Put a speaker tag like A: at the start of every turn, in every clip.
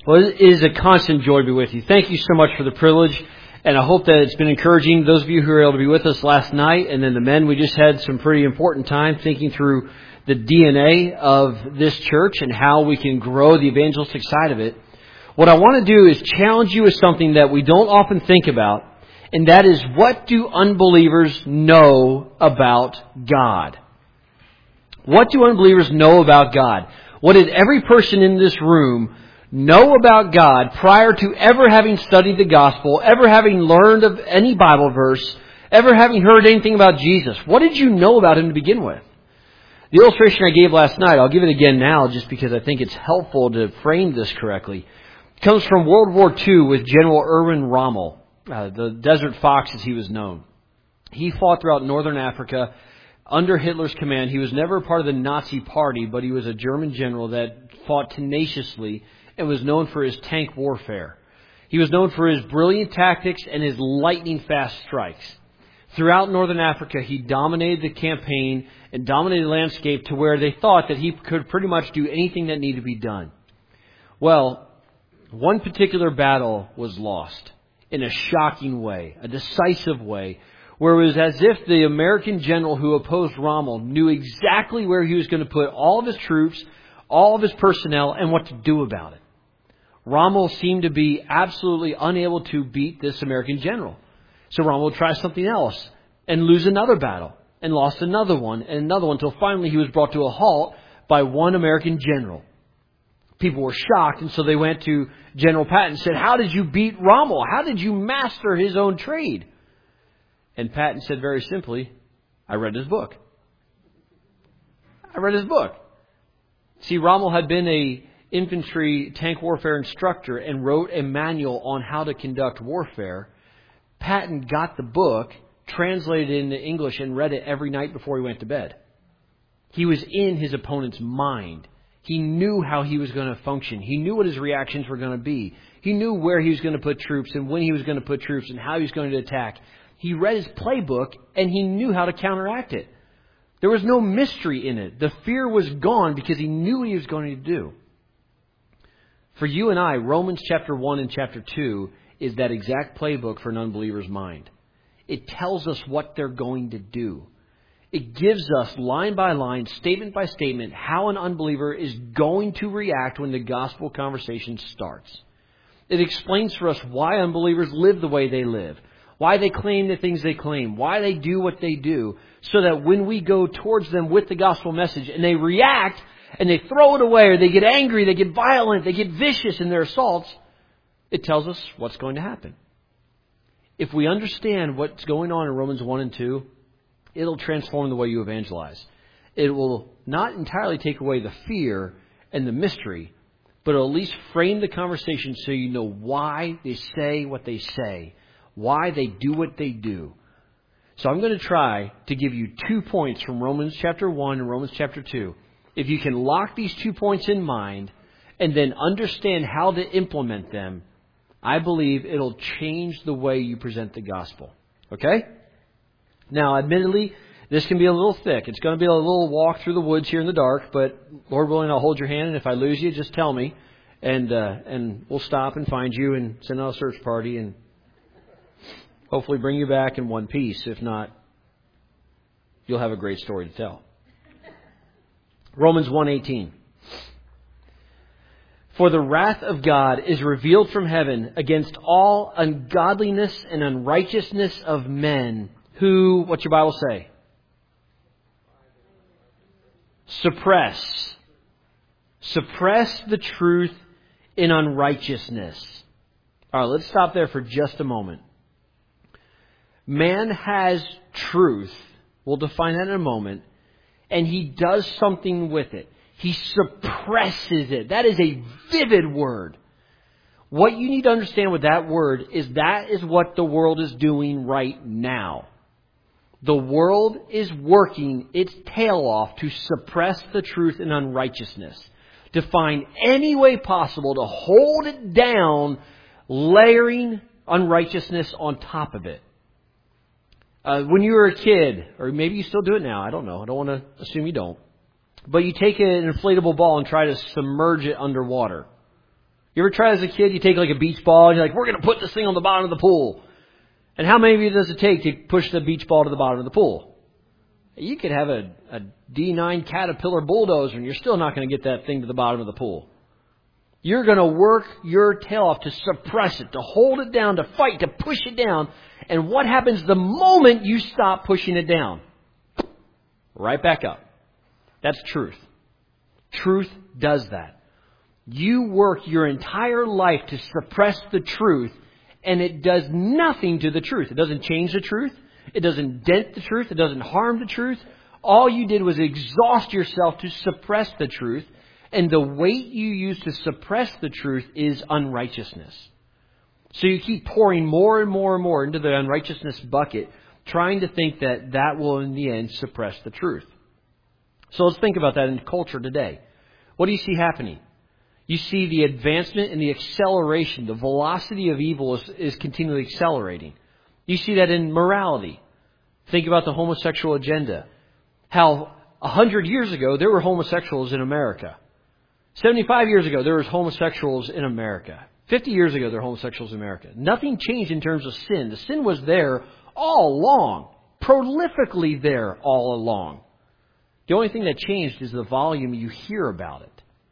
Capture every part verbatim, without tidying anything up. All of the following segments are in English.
A: Well, it is a constant joy to be with you. Thank you so much for the privilege, and I hope that it's been encouraging. Those of you who were able to be with us last night, and then the men, we just had some pretty important time thinking through the D N A of this church and how we can grow the evangelistic side of it. What I want to do is challenge you with something that we don't often think about, and that is, what do unbelievers know about God? What do unbelievers know about God? What did every person in this room know about God prior to ever having studied the gospel, ever having learned of any Bible verse, ever having heard anything about Jesus? What did you know about Him to begin with? The illustration I gave last night, I'll give it again now just because I think it's helpful to frame this correctly. It comes from World War Two with General Erwin Rommel, uh, the Desert Fox as he was known. He fought throughout northern Africa under Hitler's command. He was never a part of the Nazi party, but he was a German general that fought tenaciously and was known for his tank warfare. He was known for his brilliant tactics and his lightning-fast strikes. Throughout northern Africa, he dominated the campaign and dominated the landscape to where they thought that he could pretty much do anything that needed to be done. Well, one particular battle was lost in a shocking way, a decisive way, where it was as if the American general who opposed Rommel knew exactly where he was going to put all of his troops, all of his personnel, and what to do about it. Rommel seemed to be absolutely unable to beat this American general. So Rommel would try something else and lose another battle and lost another one and another one until finally he was brought to a halt by one American general. People were shocked, and so they went to General Patton and said, "How did you beat Rommel? How did you master his own trade?" And Patton said very simply, "I read his book. I read his book." See, Rommel had been a infantry tank warfare instructor and wrote a manual on how to conduct warfare. Patton got the book, translated it into English, and read it every night before he went to bed. He was in his opponent's mind. He knew how he was going to function. He knew what his reactions were going to be. He knew where he was going to put troops and when he was going to put troops and how he was going to attack. He read his playbook and he knew how to counteract it. There was no mystery in it. The fear was gone because he knew what he was going to do. For you and I, Romans chapter one and chapter two is that exact playbook for an unbeliever's mind. It tells us what they're going to do. It gives us line by line, statement by statement, how an unbeliever is going to react when the gospel conversation starts. It explains for us why unbelievers live the way they live, why they claim the things they claim, why they do what they do, so that when we go towards them with the gospel message and they react and they throw it away or they get angry, they get violent, they get vicious in their assaults, it tells us what's going to happen. If we understand what's going on in Romans one and two, it'll transform the way you evangelize. It will not entirely take away the fear and the mystery, but it'll at least frame the conversation so you know why they say what they say, why they do what they do. So I'm going to try to give you two points from Romans chapter one and Romans chapter two. If you can lock these two points in mind and then understand how to implement them, I believe it'll change the way you present the gospel. Okay? Now, admittedly, this can be a little thick. It's going to be a little walk through the woods here in the dark, but Lord willing, I'll hold your hand, and if I lose you, just tell me, and uh, and we'll stop and find you and send out a search party and hopefully bring you back in one piece. If not, you'll have a great story to tell. Romans one eighteen. For the wrath of God is revealed from heaven against all ungodliness and unrighteousness of men who, what's your Bible say? Suppress. Suppress the truth in unrighteousness. All right, let's stop there for just a moment. Man has truth. We'll define that in a moment. And he does something with it. He suppresses it. That is a vivid word. What you need to understand with that word is that is what the world is doing right now. The world is working its tail off to suppress the truth in unrighteousness, to find any way possible to hold it down, layering unrighteousness on top of it. Uh, when you were a kid, or maybe you still do it now, I don't know. I don't want to assume you don't. But you take an inflatable ball and try to submerge it underwater. You ever try as a kid, you take like a beach ball and you're like, we're going to put this thing on the bottom of the pool. And how many of you does it take to push the beach ball to the bottom of the pool? You could have a, a D nine Caterpillar bulldozer and you're still not going to get that thing to the bottom of the pool. You're going to work your tail off to suppress it, to hold it down, to fight, to push it down. And what happens the moment you stop pushing it down? Right back up. That's truth. Truth does that. You work your entire life to suppress the truth, and it does nothing to the truth. It doesn't change the truth. It doesn't dent the truth. It doesn't harm the truth. All you did was exhaust yourself to suppress the truth, and the weight you use to suppress the truth is unrighteousness. So you keep pouring more and more and more into the unrighteousness bucket, trying to think that that will in the end suppress the truth. So let's think about that in culture today. What do you see happening? You see the advancement and the acceleration, the velocity of evil is, is continually accelerating. You see that in morality. Think about the homosexual agenda. How a hundred years ago there were homosexuals in America. Seventy-five years ago there was homosexuals in America. Fifty years ago there were homosexuals in America. Nothing changed in terms of sin. The sin was there all along, prolifically there all along. The only thing that changed is the volume you hear about it.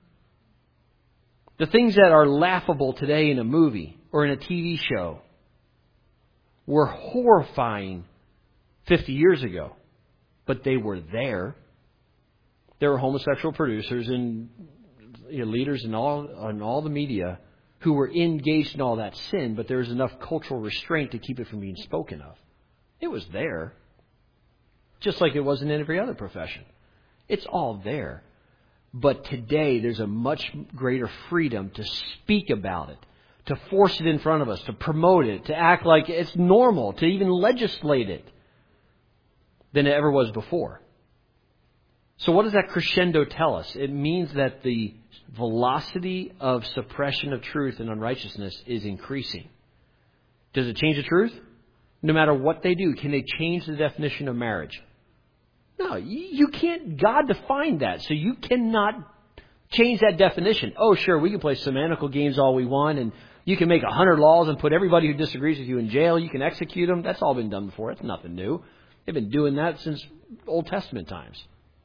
A: The things that are laughable today in a movie or in a T V show were horrifying fifty years ago, but they were there. There were homosexual producers and you know, leaders in all, in all the media who were engaged in all that sin, but there was enough cultural restraint to keep it from being spoken of. It was there, just like it was in every other profession. It's all there. But today there's a much greater freedom to speak about it, to force it in front of us, to promote it, to act like it's normal, to even legislate it than it ever was before. So what does that crescendo tell us? It means that the velocity of suppression of truth and unrighteousness is increasing. Does it change the truth? No matter what they do, can they change the definition of marriage? No, you can't. God defined that, so you cannot change that definition. Oh, sure, we can play semantical games all we want, and you can make a hundred laws and put everybody who disagrees with you in jail. You can execute them. That's all been done before. It's nothing new. They've been doing that since Old Testament times.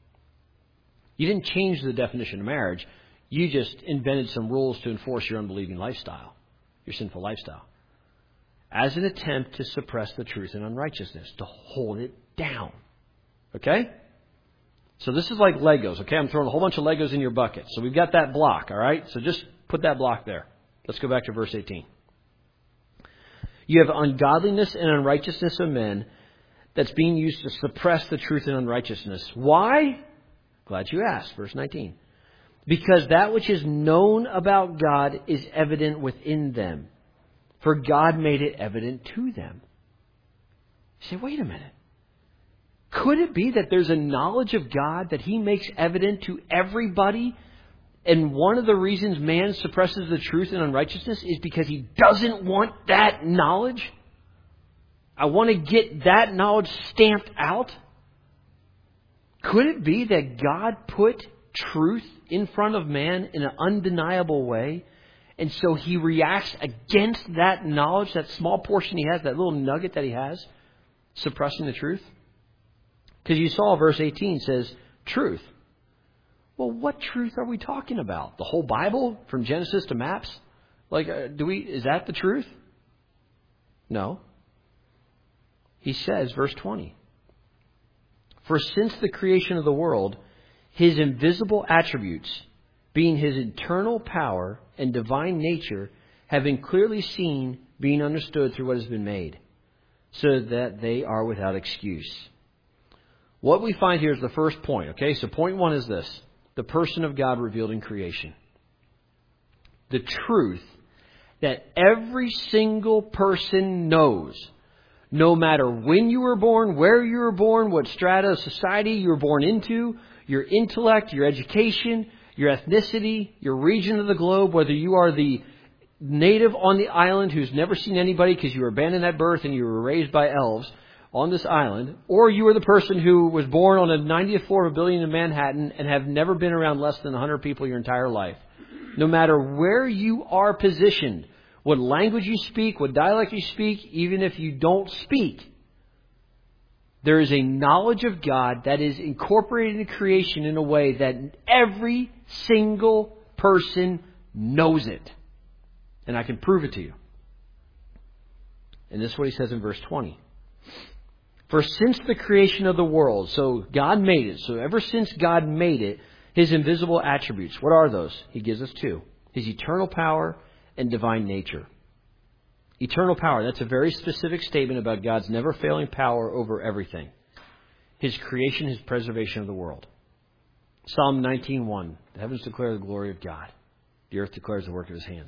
A: You didn't change the definition of marriage. You just invented some rules to enforce your unbelieving lifestyle, your sinful lifestyle, as an attempt to suppress the truth and unrighteousness, to hold it down. Okay? So this is like Legos. Okay, I'm throwing a whole bunch of Legos in your bucket. So we've got that block, all right? So just put that block there. Let's go back to verse eighteen. You have ungodliness and unrighteousness of men that's being used to suppress the truth and unrighteousness. Why? Glad you asked. Verse nineteen. Because that which is known about God is evident within them, for God made it evident to them. You say, wait a minute. Could it be that there's a knowledge of God that He makes evident to everybody? And one of the reasons man suppresses the truth and unrighteousness is because he doesn't want that knowledge? I want to get that knowledge stamped out? Could it be that God put truth in front of man in an undeniable way, and so He reacts against that knowledge, that small portion He has, that little nugget that He has, suppressing the truth? Because you saw verse eighteen says, truth. Well, what truth are we talking about? The whole Bible from Genesis to maps? Like, uh, do we? Is that the truth? No. He says, verse twenty, for since the creation of the world, His invisible attributes, being His eternal power and divine nature, have been clearly seen, being understood through what has been made, so that they are without excuse. What we find here is the first point, okay? So point one is this. The person of God revealed in creation. The truth that every single person knows, no matter when you were born, where you were born, what strata of society you were born into, your intellect, your education, your ethnicity, your region of the globe, whether you are the native on the island who's never seen anybody because you were abandoned at birth and you were raised by elves on this island, or you were the person who was born on the ninetieth floor of a building in Manhattan and have never been around less than one hundred people your entire life. No matter where you are positioned, what language you speak, what dialect you speak, even if you don't speak, there is a knowledge of God that is incorporated in creation in a way that every single person knows it. And I can prove it to you. And this is what he says in verse twenty. For since the creation of the world, so God made it. So ever since God made it, His invisible attributes, what are those? He gives us two. His eternal power and divine nature. Eternal power, that's a very specific statement about God's never failing power over everything. His creation, His preservation of the world. Psalm nineteen one. The heavens declare the glory of God. The earth declares the work of His hands.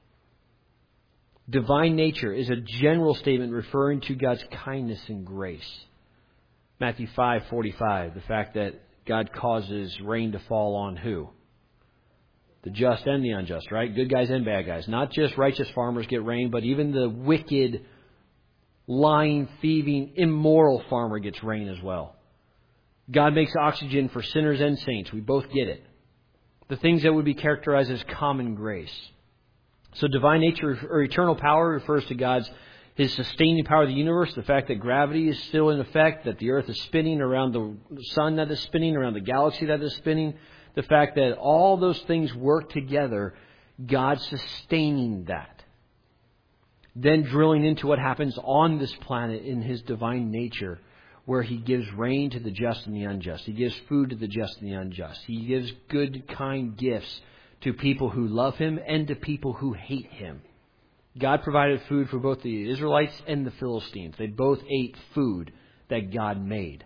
A: Divine nature is a general statement referring to God's kindness and grace. Matthew five forty-five, the fact that God causes rain to fall on who? The just and the unjust, right? Good guys and bad guys. Not just righteous farmers get rain, but even the wicked, lying, thieving, immoral farmer gets rain as well. God makes oxygen for sinners and saints. We both get it. The things that would be characterized as common grace. So divine nature or eternal power refers to God's His sustaining power of the universe, the fact that gravity is still in effect, that the earth is spinning around the sun that is spinning, around the galaxy that is spinning, the fact that all those things work together, God sustaining that. Then drilling into what happens on this planet in His divine nature, where He gives rain to the just and the unjust. He gives food to the just and the unjust. He gives good, kind gifts to people who love Him and to people who hate Him. God provided food for both the Israelites and the Philistines. They both ate food that God made.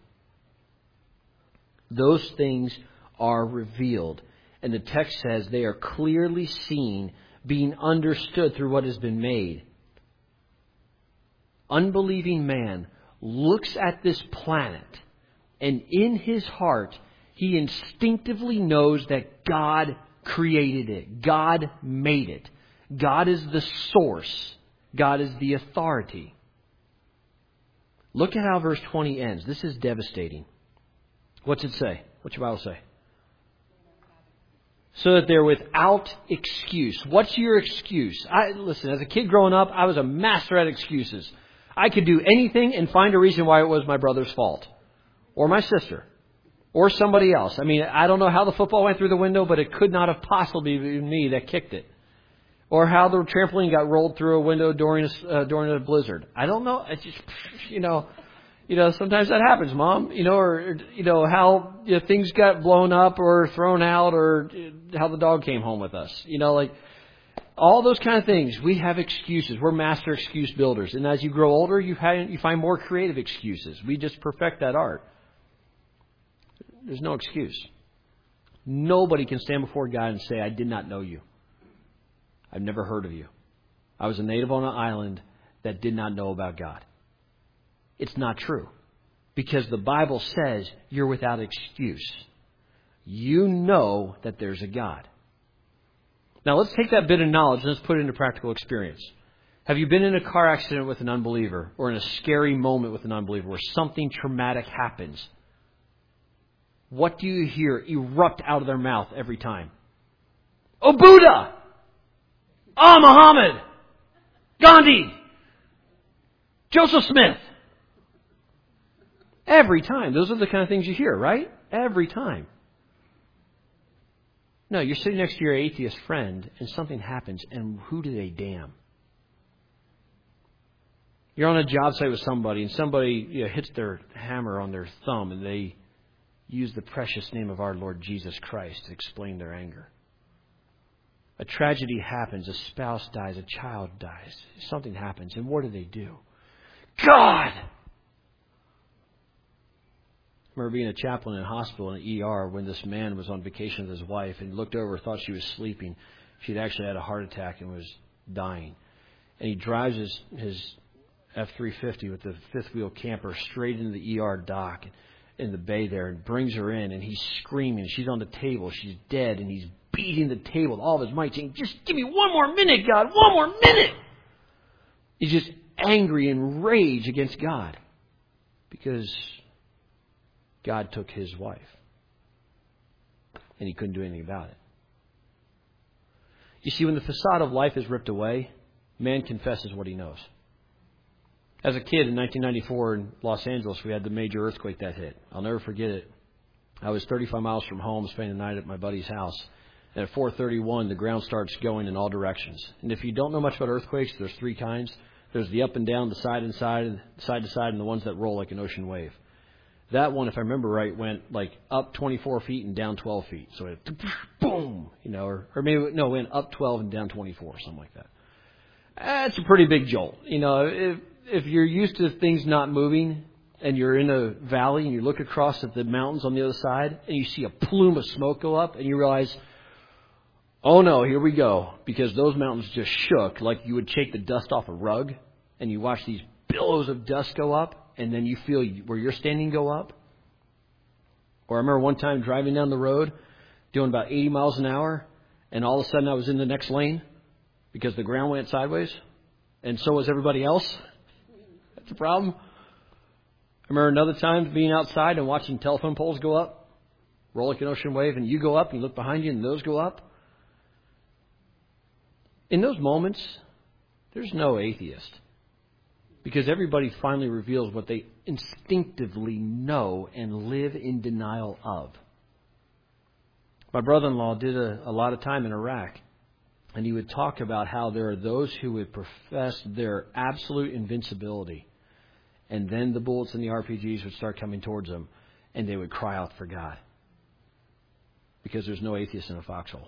A: Those things are revealed. And the text says they are clearly seen, being understood through what has been made. Unbelieving man looks at this planet, and in his heart, he instinctively knows that God created it. God made it. God is the source. God is the authority. Look at how verse twenty ends. This is devastating. What's it say? What's your Bible say? So that they're without excuse. What's your excuse? I listen, as a kid growing up, I was a master at excuses. I could do anything and find a reason why it was my brother's fault. Or my sister. Or somebody else. I mean, I don't know how the football went through the window, but it could not have possibly been me that kicked it. Or how the trampoline got rolled through a window during a, uh, during a blizzard. I don't know. It's just, you know, you know, sometimes that happens, Mom. You know, or, you know, how you know, things got blown up or thrown out, or how the dog came home with us. You know, like all those kind of things. We have excuses. We're master excuse builders. And as you grow older, you have, you find more creative excuses. We just perfect that art. There's no excuse. Nobody can stand before God and say, I did not know you. I've never heard of you. I was a native on an island that did not know about God. It's not true. Because the Bible says you're without excuse. You know that there's a God. Now let's take that bit of knowledge and let's put it into practical experience. Have you been in a car accident with an unbeliever, or in a scary moment with an unbeliever where something traumatic happens? What do you hear erupt out of their mouth every time? Oh, Buddha! Oh, Muhammad! Gandhi! Joseph Smith! Every time. Those are the kind of things you hear, right? Every time. No, you're sitting next to your atheist friend and something happens, and who do they damn? You're on a job site with somebody, and somebody you know, hits their hammer on their thumb, and they use the precious name of our Lord Jesus Christ to explain their anger. A tragedy happens, a spouse dies, a child dies, something happens, and what do they do? God! I remember being a chaplain in a hospital in an E R when this man was on vacation with his wife and looked over, thought she was sleeping. She'd actually had a heart attack and was dying. And he drives his, his F three fifty with the fifth wheel camper straight into the E R dock in the bay there and brings her in, and he's screaming. She's on the table. She's dead, and he's beating the table with all of his might, saying, just give me one more minute, God, one more minute. He's just angry and rage against God because God took his wife, and he couldn't do anything about it. You see, when the facade of life is ripped away, man confesses what he knows. As a kid in nineteen ninety-four in Los Angeles, we had the major earthquake that hit. I'll never forget it. I was thirty-five miles from home, spending the night at my buddy's house. And at four thirty-one, the ground starts going in all directions. And if you don't know much about earthquakes, there's three kinds. There's the up and down, the side and side, side to side, and the ones that roll like an ocean wave. That one, if I remember right, went like up twenty-four feet and down twelve feet. So it boom, you know, or, or maybe, no, it went up twelve and down twenty-four, something like that. That's a pretty big jolt. You know, if, if you're used to things not moving and you're in a valley and you look across at the mountains on the other side and you see a plume of smoke go up and you realize, oh no, here we go. Because those mountains just shook like you would shake the dust off a rug, and you watch these billows of dust go up, and then you feel where you're standing go up. Or I remember one time driving down the road, doing about eighty miles an hour, and all of a sudden I was in the next lane because the ground went sideways, and so was everybody else. That's a problem. I remember another time being outside and watching telephone poles go up, roll like an ocean wave, and you go up, and you look behind you, and those go up. In those moments, there's no atheist, because everybody finally reveals what they instinctively know and live in denial of. My brother-in-law did a, a lot of time in Iraq, and he would talk about how there are those who would profess their absolute invincibility, and then the bullets and the R P Gs would start coming towards them, and they would cry out for God, because there's no atheist in a foxhole.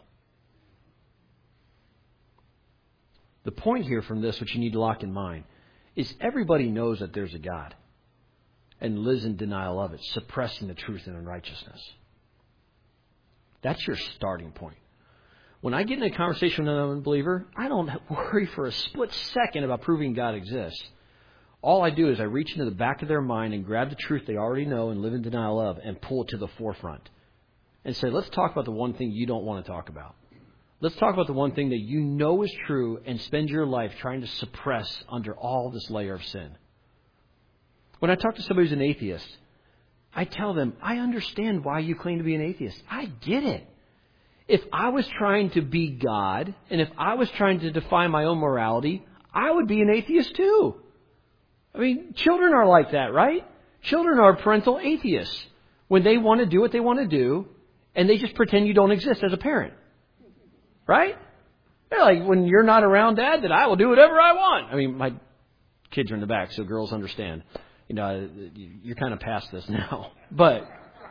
A: The point here from this, which you need to lock in mind, is everybody knows that there's a God and lives in denial of it, suppressing the truth and unrighteousness. That's your starting point. When I get in a conversation with an unbeliever, I don't worry for a split second about proving God exists. All I do is I reach into the back of their mind and grab the truth they already know and live in denial of and pull it to the forefront and say, let's talk about the one thing you don't want to talk about. Let's talk about the one thing that you know is true and spend your life trying to suppress under all this layer of sin. When I talk to somebody who's an atheist, I tell them, I understand why you claim to be an atheist. I get it. If I was trying to be God, and if I was trying to define my own morality, I would be an atheist too. I mean, children are like that, right? Children are parental atheists. When they want to do what they want to do, and they just pretend you don't exist as a parent. Right? They're like, when you're not around, Dad, then I will do whatever I want. I mean, my kids are in the back, so girls understand. You know, you're kind of past this now. But,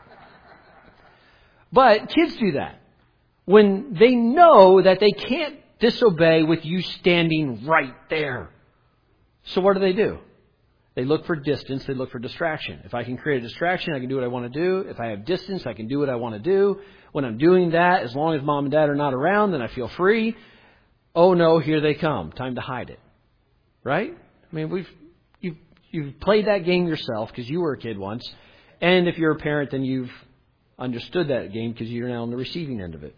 A: but kids do that. When they know that they can't disobey with you standing right there. So what do they do? They look for distance. They look for distraction. If I can create a distraction, I can do what I want to do. If I have distance, I can do what I want to do. When I'm doing that, as long as Mom and Dad are not around, then I feel free. Oh no, here they come. Time to hide it. Right? I mean, we've you've you've played that game yourself because you were a kid once, and if you're a parent, then you've understood that game because you're now on the receiving end of it.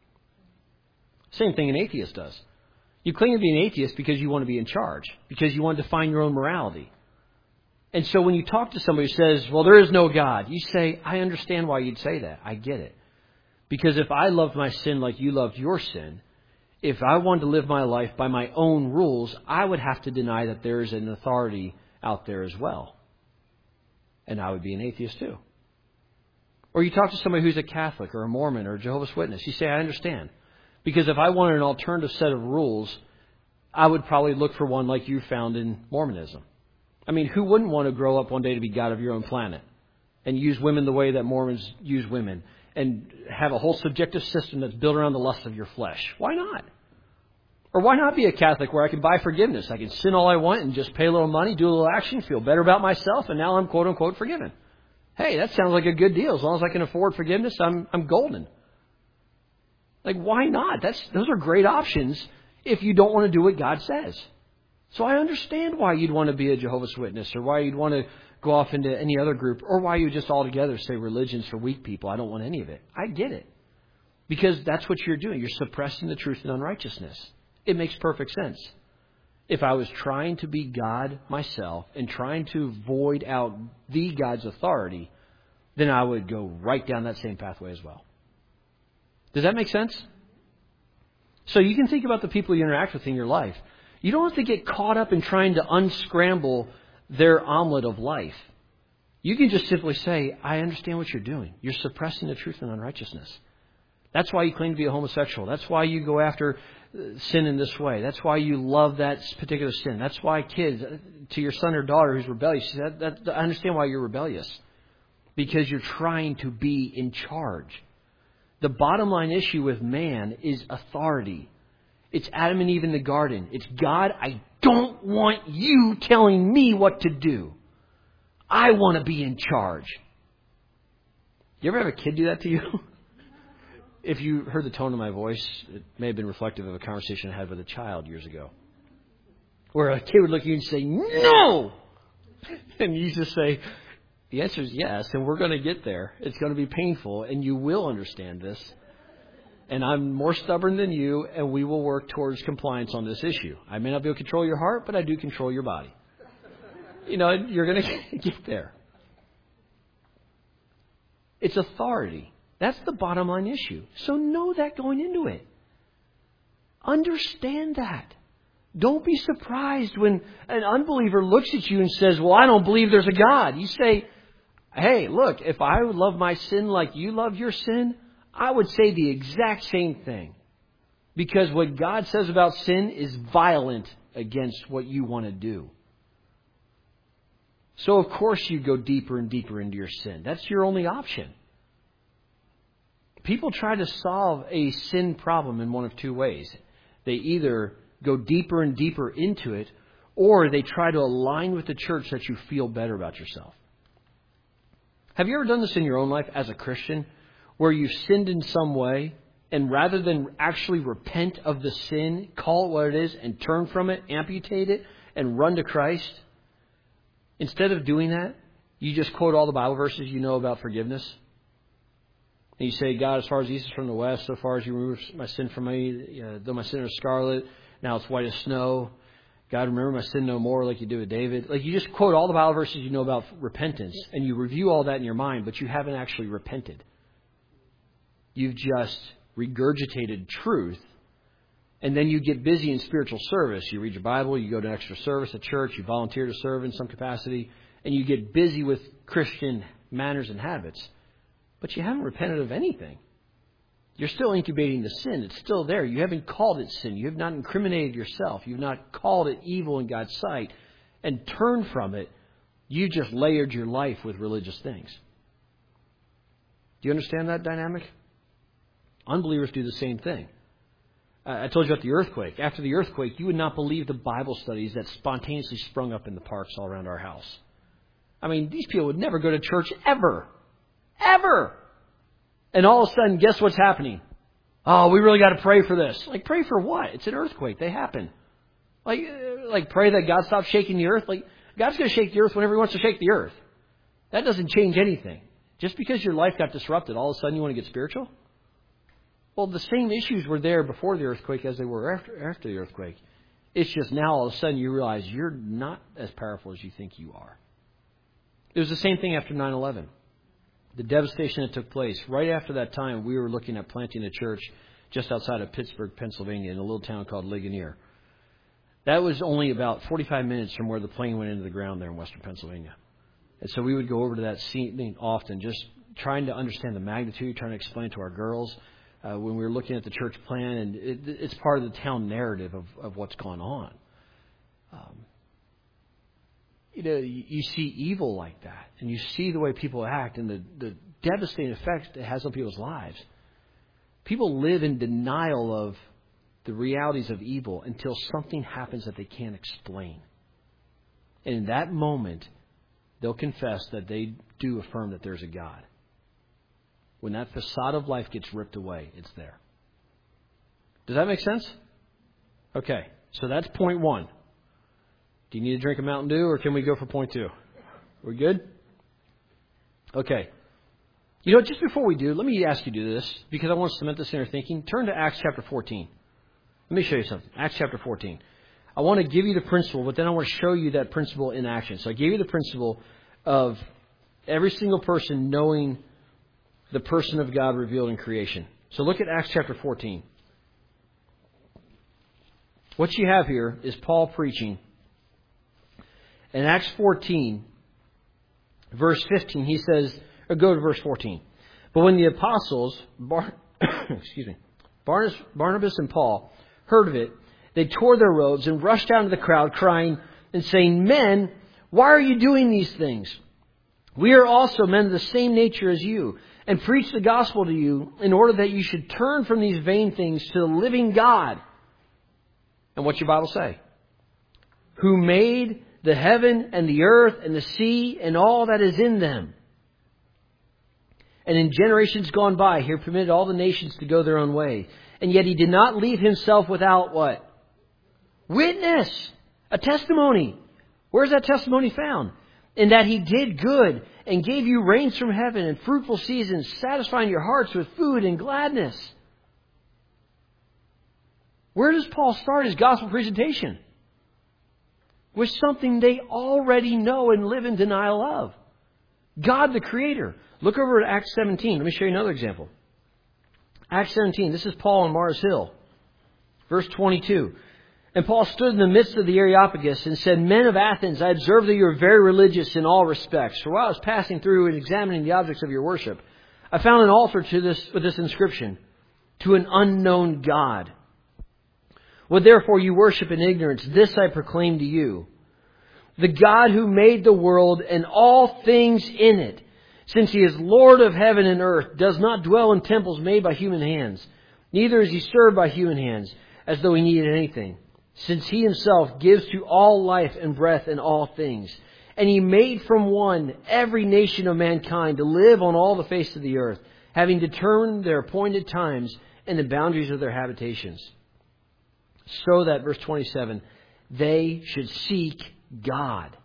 A: Same thing an atheist does. You claim to be an atheist because you want to be in charge, because you want to define your own morality. And so when you talk to somebody who says, well, there is no God, you say, I understand why you'd say that. I get it. Because if I loved my sin like you loved your sin, if I wanted to live my life by my own rules, I would have to deny that there is an authority out there as well. And I would be an atheist too. Or you talk to somebody who's a Catholic or a Mormon or a Jehovah's Witness. You say, I understand. Because if I wanted an alternative set of rules, I would probably look for one like you found in Mormonism. I mean, who wouldn't want to grow up one day to be God of your own planet and use women the way that Mormons use women and have a whole subjective system that's built around the lust of your flesh? Why not? Or why not be a Catholic where I can buy forgiveness? I can sin all I want and just pay a little money, do a little action, feel better about myself, and now I'm quote unquote forgiven. Hey, that sounds like a good deal. As long as I can afford forgiveness, I'm I'm golden. Like, why not? That's those are great options if you don't want to do what God says. So I understand why you'd want to be a Jehovah's Witness, or why you'd want to go off into any other group, or why you just altogether say religion's for weak people. I don't want any of it. I get it. Because that's what you're doing. You're suppressing the truth and unrighteousness. It makes perfect sense. If I was trying to be God myself and trying to void out the God's authority, then I would go right down that same pathway as well. Does that make sense? So you can think about the people you interact with in your life. You don't have to get caught up in trying to unscramble their omelet of life. You can just simply say, I understand what you're doing. You're suppressing the truth and unrighteousness. That's why you claim to be a homosexual. That's why you go after sin in this way. That's why you love that particular sin. That's why kids, to your son or daughter who's rebellious, that, that, I understand why you're rebellious. Because you're trying to be in charge. The bottom line issue with man is authority. It's Adam and Eve in the garden. It's God, I don't want you telling me what to do. I want to be in charge. You ever have a kid do that to you? If you heard the tone of my voice, it may have been reflective of a conversation I had with a child years ago. Where a kid would look at you and say, no! And you just say, the answer is yes, and we're going to get there. It's going to be painful, and you will understand this. And I'm more stubborn than you, and we will work towards compliance on this issue. I may not be able to control your heart, but I do control your body. You know, you're going to get there. It's authority. That's the bottom line issue. So know that going into it. Understand that. Don't be surprised when an unbeliever looks at you and says, well, I don't believe there's a God. You say, hey, look, if I would love my sin like you love your sin, I would say the exact same thing. Because what God says about sin is violent against what you want to do. So, of course, you go deeper and deeper into your sin. That's your only option. People try to solve a sin problem in one of two ways. They either go deeper and deeper into it, or they try to align with the church so that you feel better about yourself. Have you ever done this in your own life as a Christian, where you've sinned in some way, and rather than actually repent of the sin, call it what it is, and turn from it, amputate it, and run to Christ? Instead of doing that, you just quote all the Bible verses you know about forgiveness. And you say, God, as far as the east is from the west, so far as you remove my sin from me, uh, though my sin is scarlet, now it's white as snow. God, remember my sin no more, like you do with David. Like, you just quote all the Bible verses you know about repentance, and you review all that in your mind, but you haven't actually repented. You've just regurgitated truth, and then you get busy in spiritual service. You read your Bible, you go to extra service at church, you volunteer to serve in some capacity, and you get busy with Christian manners and habits. But you haven't repented of anything. You're still incubating the sin. It's still there. You haven't called it sin. You have not incriminated yourself. You've not called it evil in God's sight and turned from it. You just layered your life with religious things. Do you understand that dynamic? Unbelievers do the same thing. I told you about the earthquake. After the earthquake, you would not believe the Bible studies that spontaneously sprung up in the parks all around our house. I mean, these people would never go to church ever. Ever. And all of a sudden, guess what's happening? Oh, we really got to pray for this. Like, pray for what? It's an earthquake. They happen. Like, like pray that God stops shaking the earth. Like, God's going to shake the earth whenever He wants to shake the earth. That doesn't change anything. Just because your life got disrupted, all of a sudden you want to get spiritual? Well, the same issues were there before the earthquake as they were after, after the earthquake. It's just now all of a sudden you realize you're not as powerful as you think you are. It was the same thing after nine eleven. The devastation that took place. Right after that time, we were looking at planting a church just outside of Pittsburgh, Pennsylvania, in a little town called Ligonier. That was only about forty-five minutes from where the plane went into the ground there in western Pennsylvania. And so we would go over to that scene often, just trying to understand the magnitude, trying to explain to our girls uh, when we were looking at the church plan. And it, it's part of the town narrative of, of what's gone on. Um, You know, you see evil like that, and you see the way people act and the, the devastating effects it has on people's lives. People live in denial of the realities of evil until something happens that they can't explain. And in that moment, they'll confess that they do affirm that there's a God. When that facade of life gets ripped away, it's there. Does that make sense? Okay, so that's point one. Do you need a drink of Mountain Dew, or can we go for point two? We good? Okay. You know, just before we do, let me ask you to do this, because I want to cement this in your thinking. Turn to Acts chapter fourteen. Let me show you something. Acts chapter fourteen. I want to give you the principle, but then I want to show you that principle in action. So I gave you the principle of every single person knowing the person of God revealed in creation. So look at Acts chapter fourteen. What you have here is Paul preaching. In Acts fourteen, verse fifteen, he says, or go to verse fourteen. But when the apostles, Bar, excuse me, Barnabas, Barnabas and Paul heard of it, they tore their robes and rushed out into the crowd, crying and saying, "Men, why are you doing these things? We are also men of the same nature as you, and preach the gospel to you in order that you should turn from these vain things to the living God." And what's your Bible say? "Who made the heaven and the earth and the sea and all that is in them. And in generations gone by, He permitted all the nations to go their own way. And yet He did not leave Himself without" what? Witness. A testimony. Where's that testimony found? "In that He did good and gave you rains from heaven and fruitful seasons, satisfying your hearts with food and gladness." Where does Paul start his gospel presentation? With something they already know and live in denial of. God the Creator. Look over at Acts seventeen. Let me show you another example. Acts seventeen. This is Paul on Mars Hill. Verse twenty-two. "And Paul stood in the midst of the Areopagus and said, 'Men of Athens, I observe that you are very religious in all respects. For while I was passing through and examining the objects of your worship, I found an altar to this with this inscription, "To an unknown God. What therefore you worship in ignorance, this I proclaim to you. The God who made the world and all things in it, since He is Lord of heaven and earth, does not dwell in temples made by human hands. Neither is He served by human hands, as though He needed anything. Since He Himself gives to all life and breath and all things. And He made from one every nation of mankind to live on all the face of the earth, having determined their appointed times and the boundaries of their habitations. So that," verse twenty-seven, "they should seek God."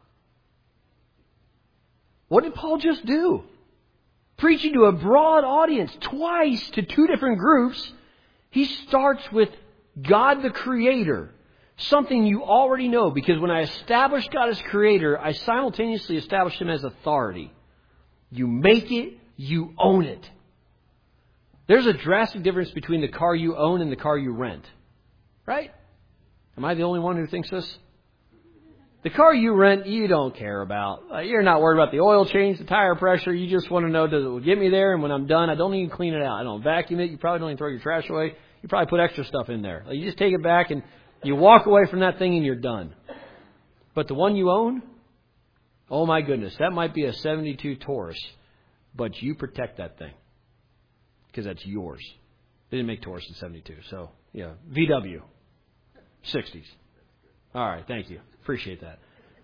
A: What did Paul just do? Preaching to a broad audience, twice to two different groups, he starts with God the Creator. Something you already know, because when I establish God as Creator, I simultaneously establish Him as authority. You make it, you own it. There's a drastic difference between the car you own and the car you rent. Right? Am I the only one who thinks this? The car you rent, you don't care about. Uh, you're not worried about the oil change, the tire pressure. You just want to know, does it get me there? And when I'm done, I don't even clean it out. I don't vacuum it. You probably don't even throw your trash away. You probably put extra stuff in there. Like, you just take it back and you walk away from that thing and you're done. But the one you own, oh my goodness, that might be a seventy-two Taurus. But you protect that thing. Because that's yours. They didn't make Taurus in seventy-two. So, yeah, V W. sixties. All right, thank you. Appreciate that.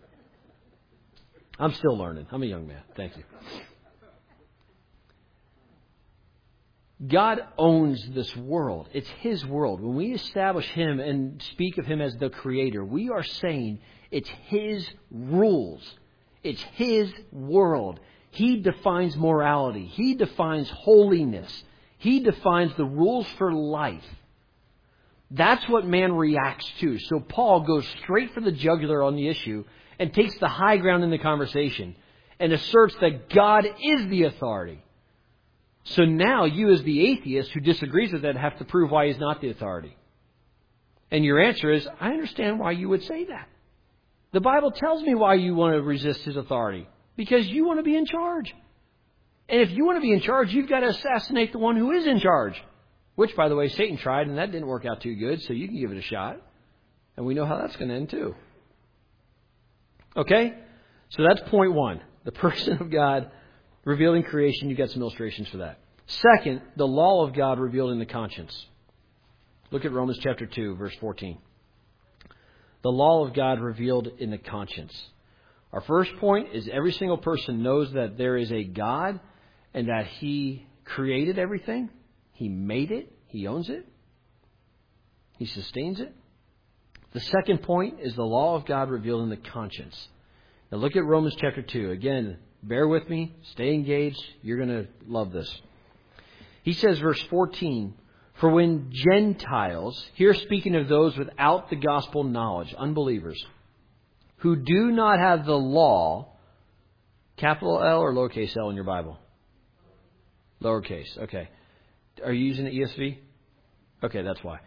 A: I'm still learning. I'm a young man. Thank you. God owns this world. It's His world. When we establish Him and speak of Him as the Creator, we are saying it's His rules. It's His world. He defines morality. He defines holiness. He defines the rules for life. That's what man reacts to. So Paul goes straight for the jugular on the issue and takes the high ground in the conversation and asserts that God is the authority. So now you, as the atheist who disagrees with that, have to prove why He's not the authority. And your answer is, I understand why you would say that. The Bible tells me why you want to resist His authority. Because you want to be in charge. And if you want to be in charge, you've got to assassinate the one who is in charge. Which, by the way, Satan tried, and that didn't work out too good, so you can give it a shot. And we know how that's going to end, too. Okay? So that's point one. The person of God revealed in creation. You've got some illustrations for that. Second, the law of God revealed in the conscience. Look at Romans chapter two, verse fourteen. The law of God revealed in the conscience. Our first point is every single person knows that there is a God and that He created everything. He made it. He owns it. He sustains it. The second point is the law of God revealed in the conscience. Now look at Romans chapter two. Again, bear with me. Stay engaged. You're going to love this. He says, verse fourteen, "For when Gentiles," here speaking of those without the gospel knowledge, unbelievers, "who do not have the law," capital L or lowercase L in your Bible? Lowercase. Okay. Are you using the E S V? Okay, that's why.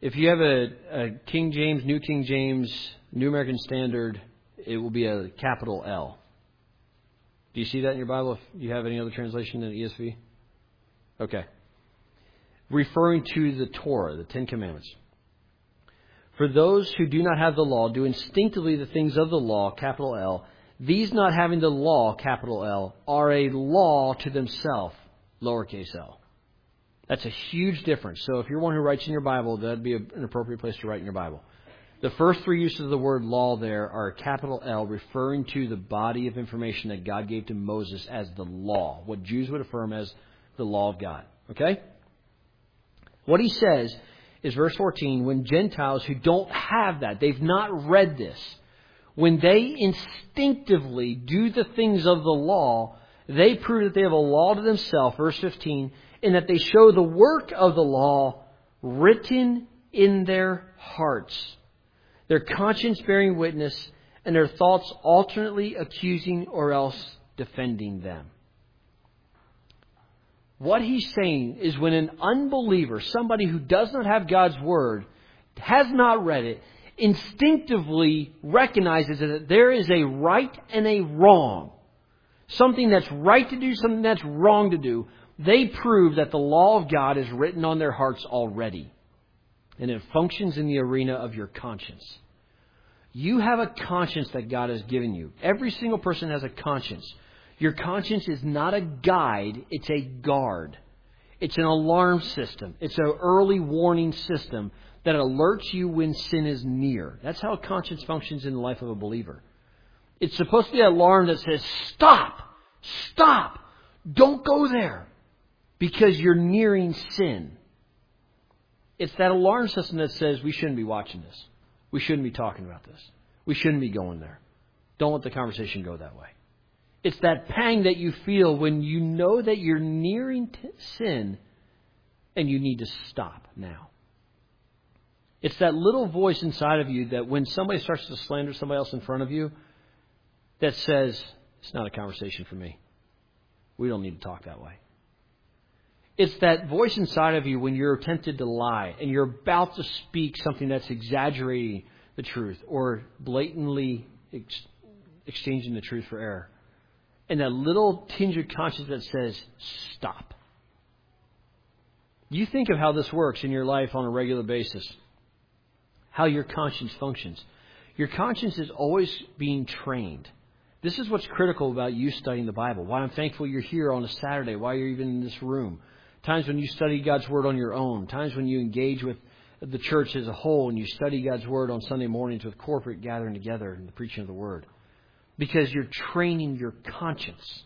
A: If you have a, a King James, New King James, New American Standard, it will be a capital L. Do you see that in your Bible? If you have any other translation than E S V? Okay. Referring to the Torah, the Ten Commandments. For those who do not have the law do instinctively the things of the law, capital L. These not having the law, capital L, are a law to themselves, lowercase l. That's a huge difference. So if you're one who writes in your Bible, that would be a, an appropriate place to write in your Bible. The first three uses of the word law there are capital L, referring to the body of information that God gave to Moses as the law, what Jews would affirm as the law of God. Okay? What he says is verse fourteen, when Gentiles who don't have that, they've not read this, when they instinctively do the things of the law, they prove that they have a law to themselves, verse fifteen, in that they show the work of the law written in their hearts, their conscience bearing witness, and their thoughts alternately accusing or else defending them. What he's saying is when an unbeliever, somebody who does not have God's Word, has not read it, instinctively recognizes that there is a right and a wrong, something that's right to do, something that's wrong to do, they prove that the law of God is written on their hearts already. And it functions in the arena of your conscience. You have a conscience that God has given you. Every single person has a conscience. Your conscience is not a guide, it's a guard. It's an alarm system. It's an early warning system that alerts you when sin is near. That's how a conscience functions in the life of a believer. It's supposed to be an alarm that says, stop, stop, don't go there, because you're nearing sin. It's that alarm system that says we shouldn't be watching this. We shouldn't be talking about this. We shouldn't be going there. Don't let the conversation go that way. It's that pang that you feel when you know that you're nearing t- sin and you need to stop now. It's that little voice inside of you that when somebody starts to slander somebody else in front of you, that says, it's not a conversation for me. We don't need to talk that way. It's that voice inside of you when you're tempted to lie and you're about to speak something that's exaggerating the truth or blatantly ex- exchanging the truth for error. And that little tinge of conscience that says, stop. You think of how this works in your life on a regular basis. How your conscience functions. Your conscience is always being trained. This is what's critical about you studying the Bible. Why I'm thankful you're here on a Saturday. Why you're even in this room. Times when you study God's Word on your own. Times when you engage with the church as a whole and you study God's Word on Sunday mornings with corporate gathering together and the preaching of the Word. Because you're training your conscience.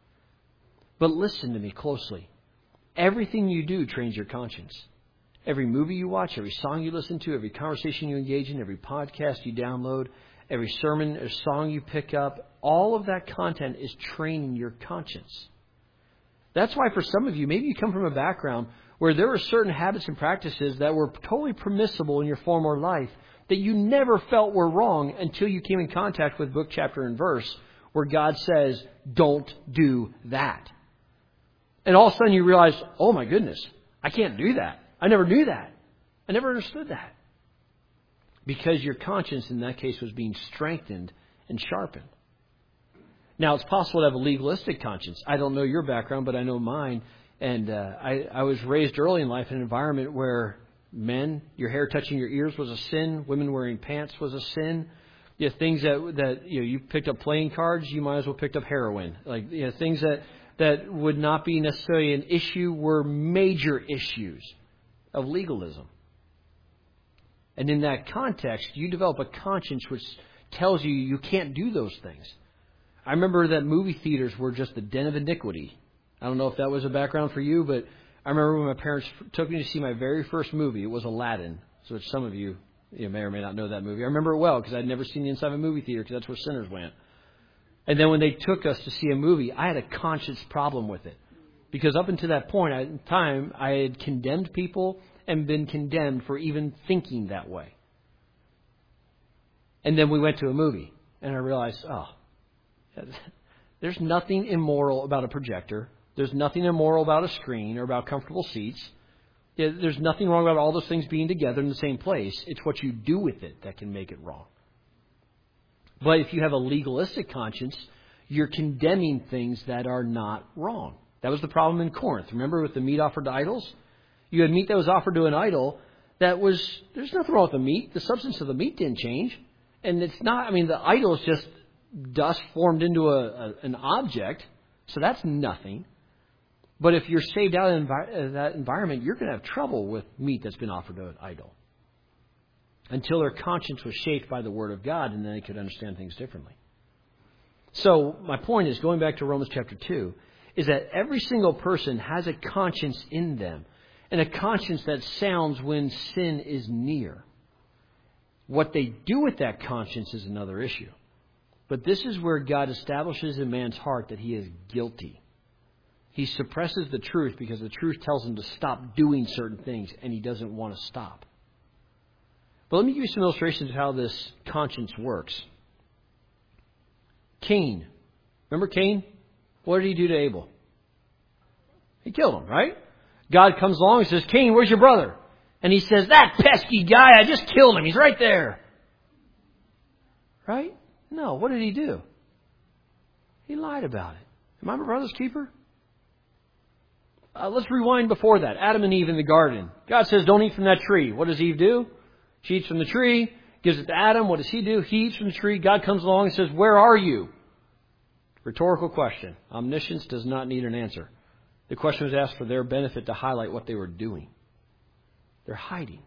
A: But listen to me closely. Everything you do trains your conscience. Every movie you watch, every song you listen to, every conversation you engage in, every podcast you download, every sermon or song you pick up, all of that content is training your conscience. That's why for some of you, maybe you come from a background where there were certain habits and practices that were totally permissible in your former life that you never felt were wrong until you came in contact with book, chapter, and verse where God says, don't do that. And all of a sudden you realize, oh my goodness, I can't do that. I never knew that. I never understood that. Because your conscience in that case was being strengthened and sharpened. Now, it's possible to have a legalistic conscience. I don't know your background, but I know mine. And uh, I, I was raised early in life in an environment where men, your hair touching your ears was a sin. Women wearing pants was a sin. You know, things that, that you know, you picked up playing cards, you might as well picked up heroin. Like, you know, things that, that would not be necessarily an issue were major issues of legalism. And in that context, you develop a conscience which tells you you can't do those things. I remember that movie theaters were just the den of iniquity. I don't know if that was a background for you, but I remember when my parents took me to see my very first movie. It was Aladdin, so which some of you, you may or may not know that movie. I remember it well because I'd never seen the inside of a movie theater because that's where sinners went. And then when they took us to see a movie, I had a conscience problem with it. Because up until that point in time, I had condemned people and been condemned for even thinking that way. And then we went to a movie, and I realized, oh, there's nothing immoral about a projector. There's nothing immoral about a screen or about comfortable seats. Yeah, there's nothing wrong about all those things being together in the same place. It's what you do with it that can make it wrong. But if you have a legalistic conscience, you're condemning things that are not wrong. That was the problem in Corinth. Remember with the meat offered to idols? You had meat that was offered to an idol that was, there's nothing wrong with the meat. The substance of the meat didn't change. And it's not, I mean, the idol is just dust formed into a, a, an object. So that's nothing. But if you're saved out of envi- that environment, you're going to have trouble with meat that's been offered to an idol. Until their conscience was shaped by the Word of God, and then they could understand things differently. So my point is, going back to Romans chapter two, is that every single person has a conscience in them, and a conscience that sounds when sin is near. What they do with that conscience is another issue. But this is where God establishes in man's heart that he is guilty. He suppresses the truth because the truth tells him to stop doing certain things, and he doesn't want to stop. But let me give you some illustrations of how this conscience works. Cain. Remember Cain? What did he do to Abel? He killed him, right? God comes along and says, Cain, where's your brother? And he says, that pesky guy, I just killed him. He's right there. Right? No, what did he do? He lied about it. Am I my brother's keeper? Uh, let's rewind before that. Adam and Eve in the garden. God says, don't eat from that tree. What does Eve do? She eats from the tree, gives it to Adam. What does he do? He eats from the tree. God comes along and says, where are you? Rhetorical question. Omniscience does not need an answer. The question was asked for their benefit to highlight what they were doing. They're hiding.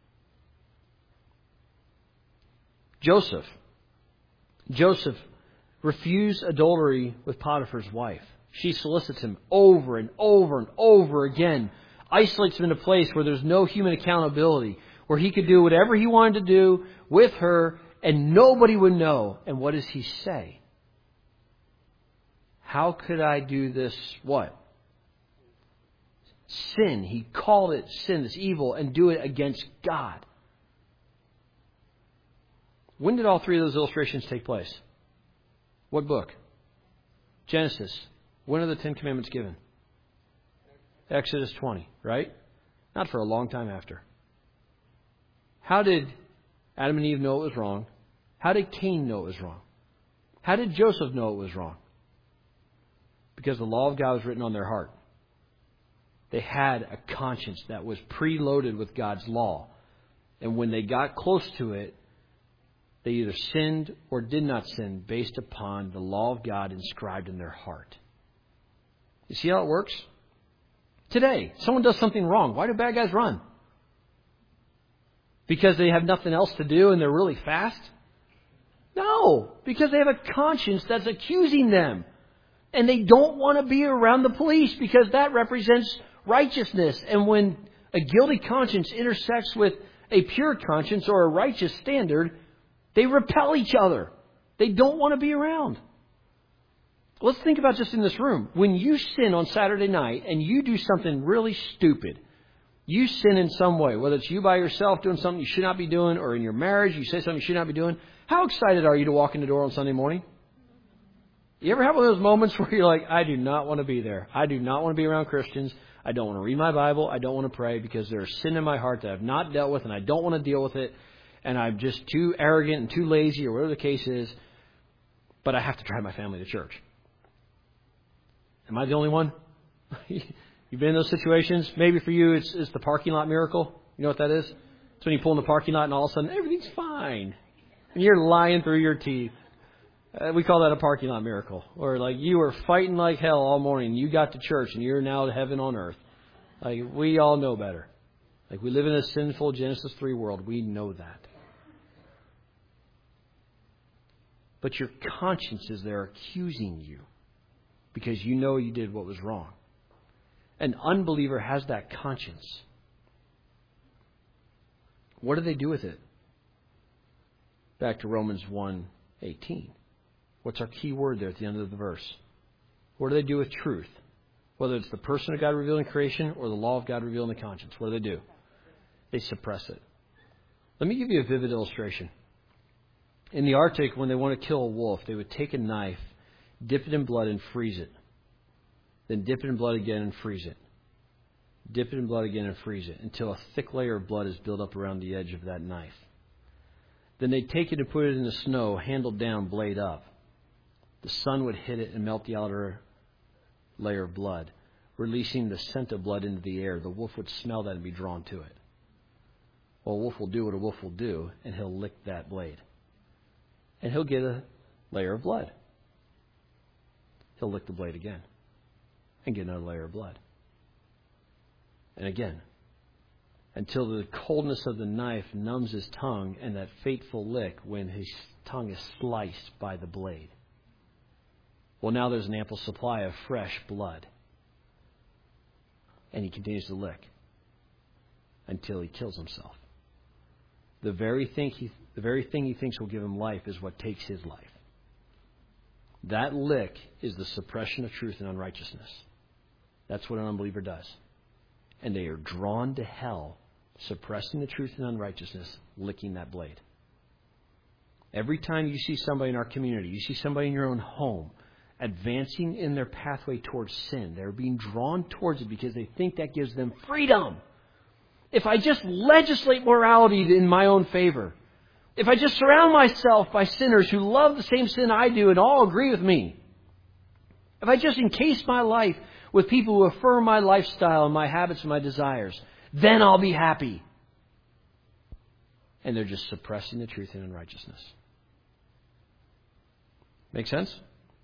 A: Joseph. Joseph refused adultery with Potiphar's wife. She solicits him over and over and over again. Isolates him in a place where there's no human accountability. Where he could do whatever he wanted to do with her and nobody would know. And what does he say? How could I do this? What? Sin. He called it sin, this evil, and do it against God. When did all three of those illustrations take place? What book? Genesis. When are the Ten Commandments given? Exodus twenty, right? Not for a long time after. How did Adam and Eve know it was wrong? How did Cain know it was wrong? How did Joseph know it was wrong? Because the law of God was written on their heart. They had a conscience that was preloaded with God's law. And when they got close to it, they either sinned or did not sin based upon the law of God inscribed in their heart. You see how it works? Today, someone does something wrong. Why do bad guys run? Because they have nothing else to do and they're really fast? No, because they have a conscience that's accusing them. And they don't want to be around the police because that represents righteousness. And when a guilty conscience intersects with a pure conscience or a righteous standard, they repel each other. They don't want to be around. Let's think about just in this room. When you sin on Saturday night and you do something really stupid, you sin in some way, whether it's you by yourself doing something you should not be doing, or in your marriage you say something you should not be doing, how excited are you to walk in the door on Sunday morning? You ever have one of those moments where you're like, I do not want to be there. I do not want to be around Christians. I don't want to read my Bible. I don't want to pray because there's sin in my heart that I've not dealt with and I don't want to deal with it. And I'm just too arrogant and too lazy or whatever the case is. But I have to drive my family to church. Am I the only one? You've been in those situations? Maybe for you it's, it's the parking lot miracle. You know what that is? It's when you pull in the parking lot and all of a sudden everything's fine. And you're lying through your teeth. Uh, we call that a parking lot miracle. Or like you were fighting like hell all morning. You got to church and you're now heaven on earth. Like we all know better. Like we live in a sinful Genesis three world. We know that. But your conscience is there accusing you because you know you did what was wrong. An unbeliever has that conscience. What do they do with it? Back to Romans one eighteen. What's our key word there at the end of the verse? What do they do with truth? Whether it's the person of God revealed in creation or the law of God revealed in the conscience. What do they do? They suppress it. Let me give you a vivid illustration. In the Arctic, when they want to kill a wolf, they would take a knife, dip it in blood, and freeze it. Then dip it in blood again and freeze it. Dip it in blood again and freeze it until a thick layer of blood is built up around the edge of that knife. Then they'd take it and put it in the snow, handle down, blade up. The sun would hit it and melt the outer layer of blood, releasing the scent of blood into the air. The wolf would smell that and be drawn to it. Well, a wolf will do what a wolf will do, and he'll lick that blade. And he'll get a layer of blood. He'll lick the blade again and get another layer of blood. And again, until the coldness of the knife numbs his tongue and that fateful lick when his tongue is sliced by the blade. Well, now there's an ample supply of fresh blood. And he continues to lick until he kills himself. The very thing he, the very thing he thinks will give him life is what takes his life. That lick is the suppression of truth and unrighteousness. That's what an unbeliever does. And they are drawn to hell, suppressing the truth and unrighteousness, licking that blade. Every time you see somebody in our community, you see somebody in your own home, advancing in their pathway towards sin, they're being drawn towards it because they think that gives them freedom. If I just legislate morality in my own favor, if I just surround myself by sinners who love the same sin I do and all agree with me, if I just encase my life with people who affirm my lifestyle and my habits and my desires, then I'll be happy. And they're just suppressing the truth and unrighteousness. Make sense?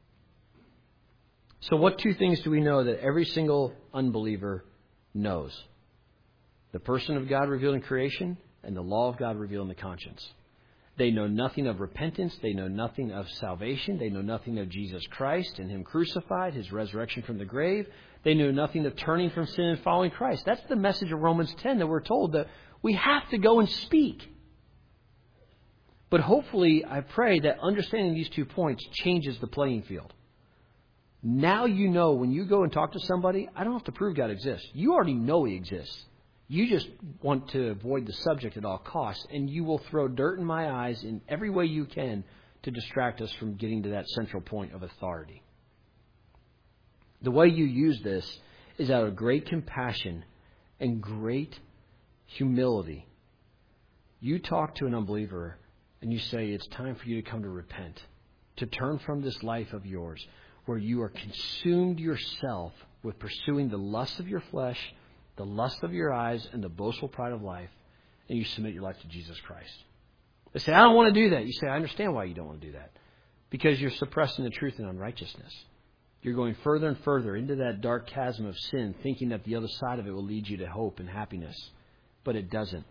A: So what two things do we know that every single unbeliever knows? The person of God revealed in creation and the law of God revealed in the conscience. They know nothing of repentance. They know nothing of salvation. They know nothing of Jesus Christ and Him crucified, His resurrection from the grave. They know nothing of turning from sin and following Christ. That's the message of Romans ten that we're told that we have to go and speak. But hopefully, I pray that understanding these two points changes the playing field. Now you know when you go and talk to somebody, I don't have to prove God exists. You already know He exists. You just want to avoid the subject at all costs, and you will throw dirt in my eyes in every way you can to distract us from getting to that central point of authority. The way you use this is out of great compassion and great humility. You talk to an unbeliever and you say, it's time for you to come to repent, to turn from this life of yours where you are consumed yourself with pursuing the lust of your flesh, the lust of your eyes, and the boastful pride of life, and you submit your life to Jesus Christ. They say, I don't want to do that. You say, I understand why you don't want to do that. Because you're suppressing the truth and unrighteousness. You're going further and further into that dark chasm of sin, thinking that the other side of it will lead you to hope and happiness. But it doesn't.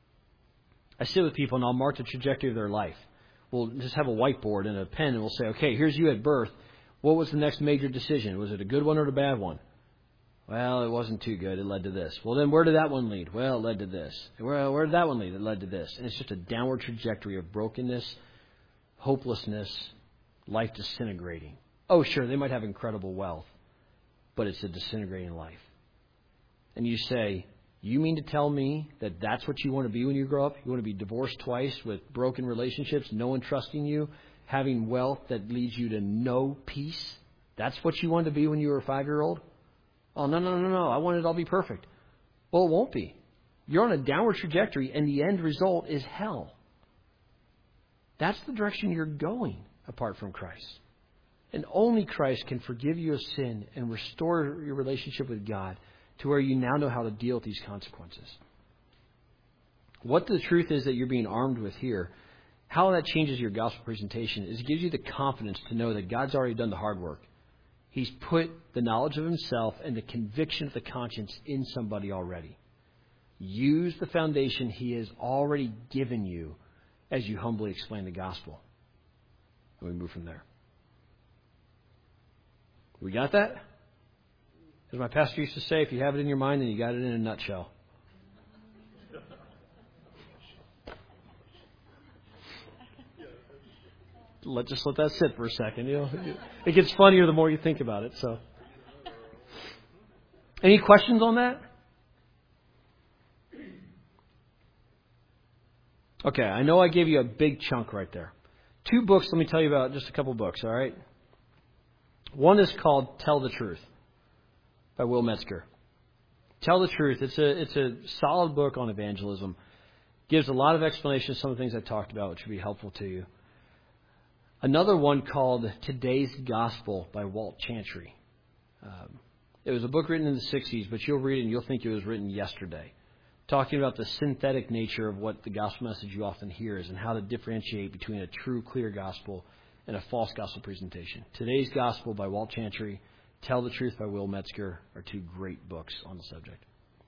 A: I sit with people and I'll mark the trajectory of their life. We'll just have a whiteboard and a pen and we'll say, okay, here's you at birth. What was the next major decision? Was it a good one or a bad one? Well, it wasn't too good. It led to this. Well, then where did that one lead? Well, it led to this. Where, where did that one lead? It led to this. And it's just a downward trajectory of brokenness, hopelessness, life disintegrating. Oh, sure, they might have incredible wealth, but it's a disintegrating life. And you say, you mean to tell me that that's what you want to be when you grow up? You want to be divorced twice with broken relationships, no one trusting you, having wealth that leads you to no peace? That's what you wanted to be when you were a five-year-old? Oh, no, no, no, no. I want it all to be perfect. Well, it won't be. You're on a downward trajectory, and the end result is hell. That's the direction you're going apart from Christ. And only Christ can forgive you of sin and restore your relationship with God to where you now know how to deal with these consequences. What the truth is that you're being armed with here, how that changes your gospel presentation is it gives you the confidence to know that God's already done the hard work. He's put the knowledge of Himself and the conviction of the conscience in somebody already. Use the foundation He has already given you as you humbly explain the gospel. And we move from there. We got that? As my pastor used to say, if you have it in your mind, then you got it in a nutshell. Let just let that sit for a second. You know, it gets funnier the more you think about it. So, any questions on that? Okay, I know I gave you a big chunk right there. Two books. Let me tell you about just a couple books. All right. One is called "Tell the Truth" by Will Metzger. Tell the Truth. It's a it's a solid book on evangelism. Gives a lot of explanation of some of the things I talked about, which would be helpful to you. Another one called Today's Gospel by Walt Chantry. Um, it was a book written in the sixties, but you'll read it and you'll think it was written yesterday. Talking about the synthetic nature of what the gospel message you often hear is and how to differentiate between a true, clear gospel and a false gospel presentation. Today's Gospel by Walt Chantry, Tell the Truth by Will Metzger are two great books on the subject.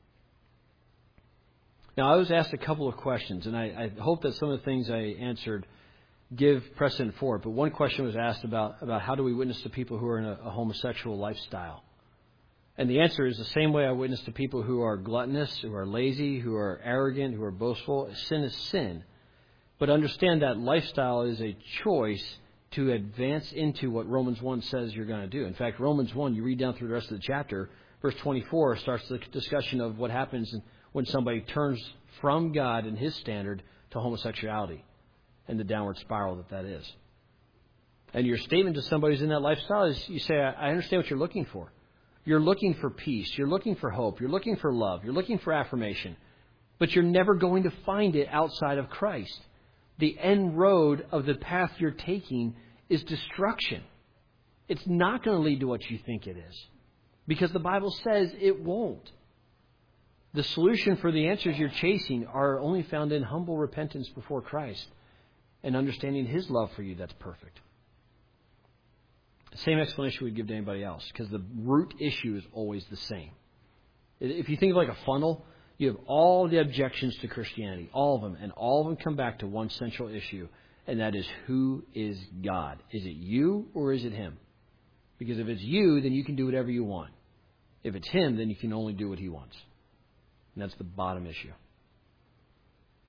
A: Now, I was asked a couple of questions, and I, I hope that some of the things I answered give precedent for it. But one question was asked about, about how do we witness to people who are in a, a homosexual lifestyle? And the answer is the same way I witness to people who are gluttonous, who are lazy, who are arrogant, who are boastful. Sin is sin. But understand that lifestyle is a choice to advance into what Romans one says you're going to do. In fact, Romans one, you read down through the rest of the chapter, verse twenty-four starts the discussion of what happens when somebody turns from God and His standard to homosexuality and the downward spiral that that is. And your statement to somebody who's in that lifestyle is you say, I understand what you're looking for. You're looking for peace. You're looking for hope. You're looking for love. You're looking for affirmation. But you're never going to find it outside of Christ. The end road of the path you're taking is destruction. It's not going to lead to what you think it is. Because the Bible says it won't. The solution for the answers you're chasing are only found in humble repentance before Christ and understanding His love for you that's perfect. The same explanation we'd give to anybody else, because the root issue is always the same. If you think of like a funnel, you have all the objections to Christianity, all of them, and all of them come back to one central issue, and that is, who is God? Is it you or is it Him? Because if it's you, then you can do whatever you want. If it's Him, then you can only do what He wants. And that's the bottom issue.